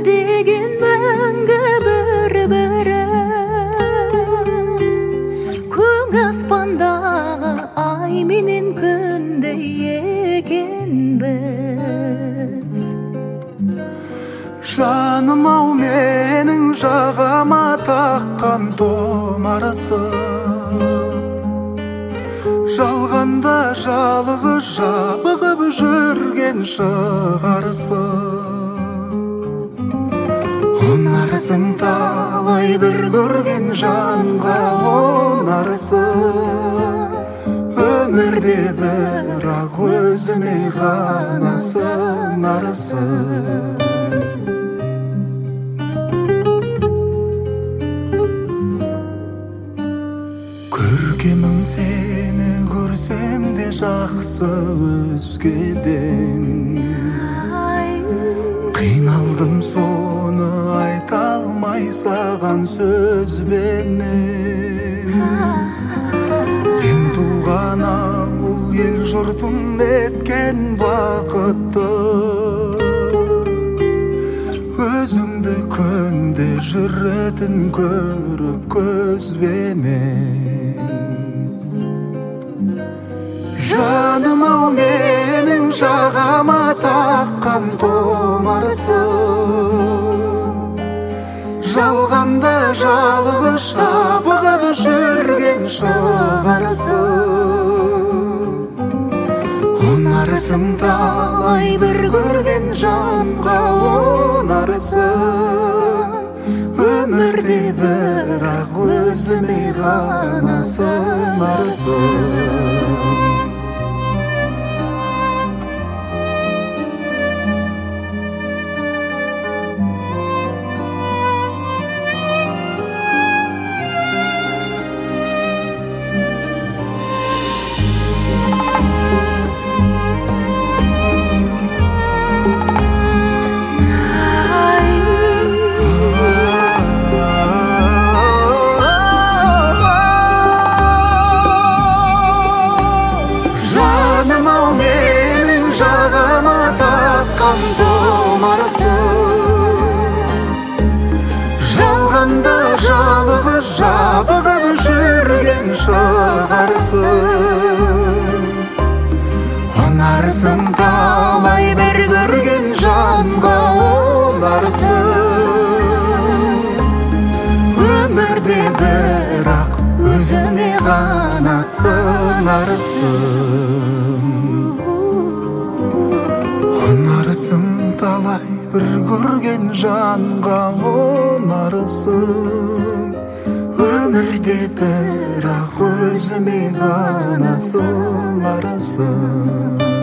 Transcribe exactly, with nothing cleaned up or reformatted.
деген мәңгі бір-бірін көк аспандағы ай менен күндей екенбіз. Жаным-ау менің жағама таққан томарысы, жалғанда жалғыз жабығып жүрген шығарысы. Онарсың талай бір көрген жанға онарысы, өмірде бірақ өзіме ғана сыңарысы. Көркемім сені көрсем де жақсы өзгеден, қиналдым соны айта алмай саған сөзбенен. Сен туған ауыл ел жұртым еткен бақытты, өзіңді күнде жүретін көріп көзбенен. Жаным-ау менің жағама таққан томарысы, жалғанда жалғыз жабығып жүрген шығарысы. Онарсың талай бір көрген жанға онарысы, өмірде бірақ өзіме ғана сыңарысы. Жаным-ау менің жағама таққан томарысы, жалғанда жалғыз жабығып жүрген шығарысы. Онарсың талай бір көрген жанға онарысы, өмірде бірақ өзіме ғана сыңарысы. Онарсың талай бір көрген жанға онарысы, өмірде бірақ өзіме ғана сыңарысы.